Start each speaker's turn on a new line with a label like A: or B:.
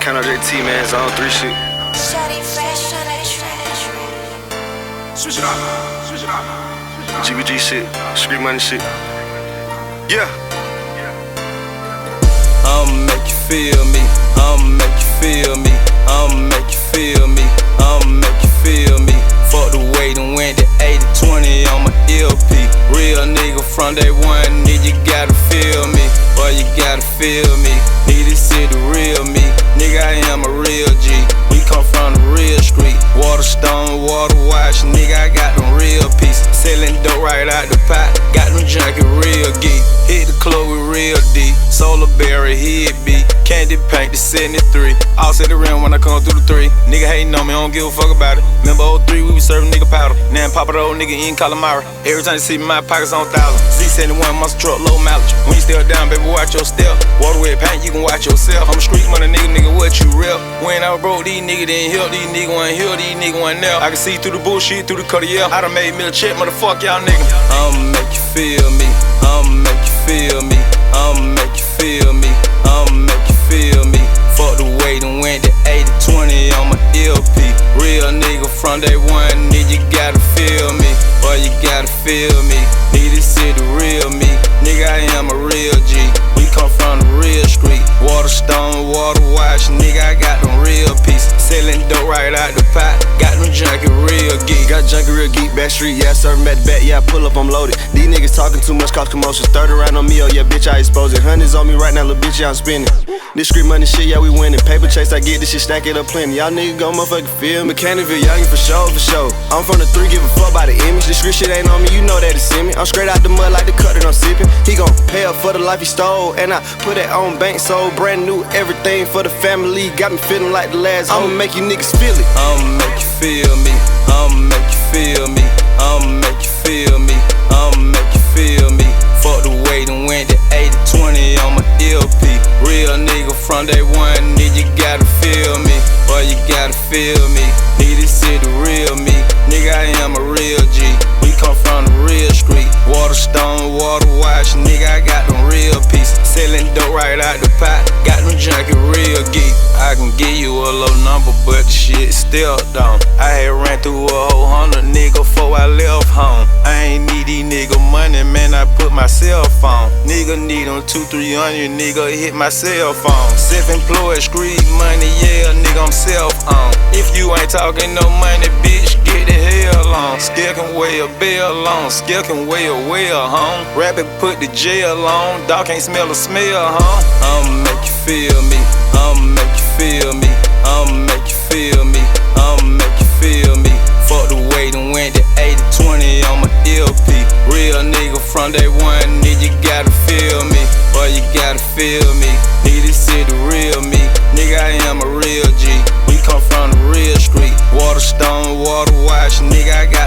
A: Count out JT, man, zone 3 shit.
B: Switch it up, switch it up.
A: GBG shit, street money shit. Yeah.
C: I'ma make you feel me. I'ma make you feel me. I'ma make you feel me. I'ma make you feel me. Fuck the way done went to 80-20 on my LP. Real nigga from day one, nigga, you gotta feel me. Boy, you gotta feel me. Need to see the real me. Nigga, I am a real G. We come from the real street. Waterstone, water wash, nigga, I got them real pieces. Selling dope right out the pot. Got them junkie real geek. Hit the club with real D. Solar berry, head beat. Candy paint the 73. All set the rim when I come through the 3. Nigga hating on me, I don't give a fuck about it. Remember 03, we was serving nigga powder. Now I'm poppin' the old nigga in Calamari. Every time you see me, my pockets on 1,000. Z71 monster truck, low mileage. When you still down, baby, watch your step. Water with paint, you can watch yourself. I'm a street money nigga, what you rep? When I was broke, these niggas didn't help. These niggas wasn't here, these niggas wasn't there. I can see through the bullshit, through the Cartier. I done made me a check, motherfuck y'all niggas. I'ma make you feel me. I'ma make you feel me. I'ma make you feel me. I'ma make you feel me. Fuck the way done went to 80-20 on my LP. Real nigga from day one, nigga, you gotta feel me. Boy, you gotta feel me. Need to see the real me. Nigga, I am a real G. We come from the real street. Waterstone, water wash, nigga, I got them real pieces. Selling dope right out the pot. Got them junkie real geek.
A: Got junkie real geek, back street, yeah, serving at the back, yeah, I pull up, I'm loaded. These niggas talking too much, cause commotion. 30 around on me, oh yeah, bitch, I expose it. Hundreds on me right now, little bitch, yeah, I'm spinning. This street money shit, yeah, we winning. Paper chase, I get this shit, stack it up plenty. Y'all niggas gon' motherfucking feel me. Mechanicville, youngin' for sure, for sure. I'm from the 3, give a fuck by the image. This street shit ain't on me, you know that it's in me. I'm straight out the mud like the cut that I'm sipping. He gon' pay up for the life he stole, and I put that on bank, so brand new everything for the family. Got me feeling like the last. I'ma make you niggas feel it.
C: I'ma make you feel me. I'ma make you feel me. I'ma make you feel me. I'ma make you feel me. Fuck the way done went to 80-20 on my LP. Real nigga from day one, nigga, you gotta feel me. Boy, you gotta feel me. Need to see the real me. Nigga, I am a real G. We come from the real street. Waterstone, water wash, nigga, I got them real pieces. Selling dope right out the pot. Got them junkie real geek. I can give you a low number, but the shit still down. I had ran through a whole 100 nigga before I left home. I ain't need these nigga money, man, I put my cell phone. Nigga need them 200-300, nigga hit my cell phone. Self-employed, street money, yeah, nigga, I'm self-owned. If you ain't talking no money, bitch, get the hell on. Still can weigh a bell on, still can weigh a well, home. Rabbit put the jail on, dog can't smell the smell, I'ma make you feel me. I'ma make you feel me. I'ma make you feel me. I'ma make you feel me. Fuck the way done went to 80-20 on my LP. Real nigga from day one, nigga, you gotta feel me. Boy, you gotta feel me. Need to see the real me. Nigga, I am a real G. We come from the real street. Waterstone, water wash, nigga, I got